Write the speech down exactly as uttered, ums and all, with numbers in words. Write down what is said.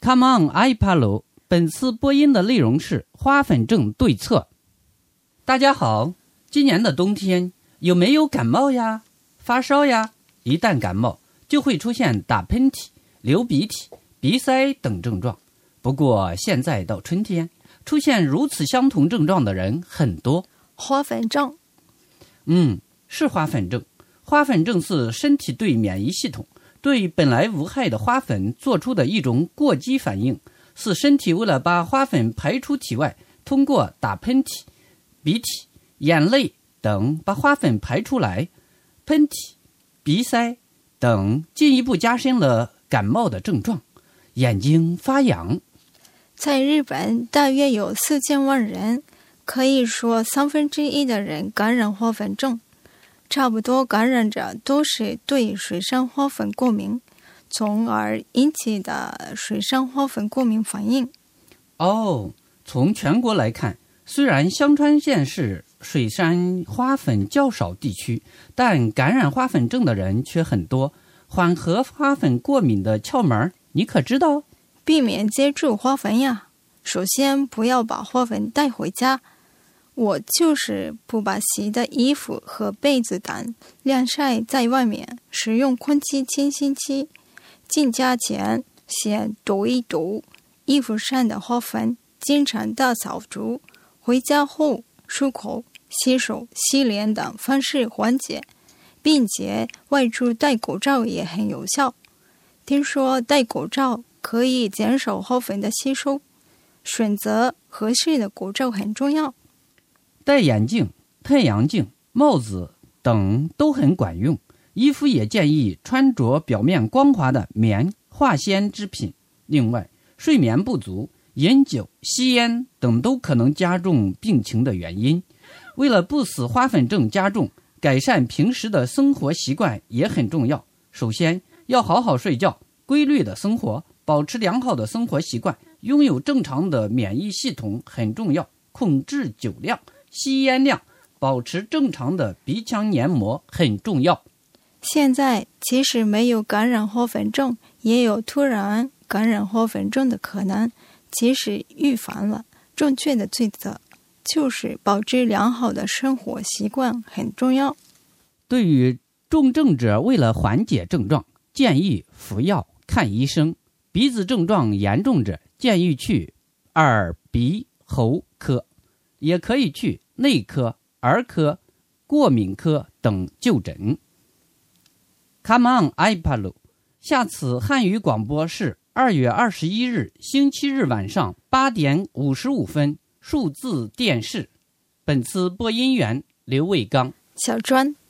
Come on, iPalo。本次播音的内容是花粉症对策。大家好，今年的冬天有没有感冒呀、发烧呀？一旦感冒，就会出现打喷嚏、流鼻涕、鼻塞等症状。不过现在到春天，出现如此相同症状的人很多。 花粉症， 嗯，是花粉症。花粉症是身体对免疫系统对本来无害的花粉做出的一种过激反应，是身体为了把花粉排出体外，通过打喷嚏、鼻涕、眼泪等把花粉排出来。喷嚏、鼻塞等进一步加深了感冒的症状，眼睛发痒。 在日本大约有四千万人，可以说三分之一的人感染花粉症，差不多感染者都是对水杉花粉过敏，从而引起的水杉花粉过敏反应。 哦，从全国来看，虽然香川县是水杉花粉较少地区，但感染花粉症的人却很多。缓和花粉过敏的窍门你可知道？ 避免接触花粉呀。首先不要把花粉带回家，我就是不把洗的衣服和被子等晾晒在外面，使用空气清新机。进家前先抖一抖衣服上的花粉，经常大扫除，回家后漱口、洗手、洗脸等方式缓解，并且外出戴口罩也很有效。听说戴口罩可以减少花粉的吸收，选择合适的口罩很重要。 戴眼镜、太阳镜、帽子等都很管用。衣服也建议穿着表面光滑的棉、化纤织品。另外，睡眠不足、饮酒、吸烟等都可能加重病情的原因。为了不使花粉症加重，改善平时的生活习惯也很重要。首先，要好好睡觉，规律的生活，保持良好的生活习惯，拥有正常的免疫系统很重要。控制酒量、吸烟量，保持正常的鼻腔黏膜很重要。 现在即使没有感染花粉症，也有突然感染花粉症的可能。即使预防了，正确的对策就是保持良好的生活习惯很重要。 对于重症者，为了缓解症状，建议服药看医生。鼻子症状严重者，建议去耳鼻喉科，也可以去内科、儿科、过敏科等就诊。Come on, iPalo。下次汉语广播是二月二十一日星期日晚上八点五十五分，数字电视。本次播音员刘卫刚、 小专。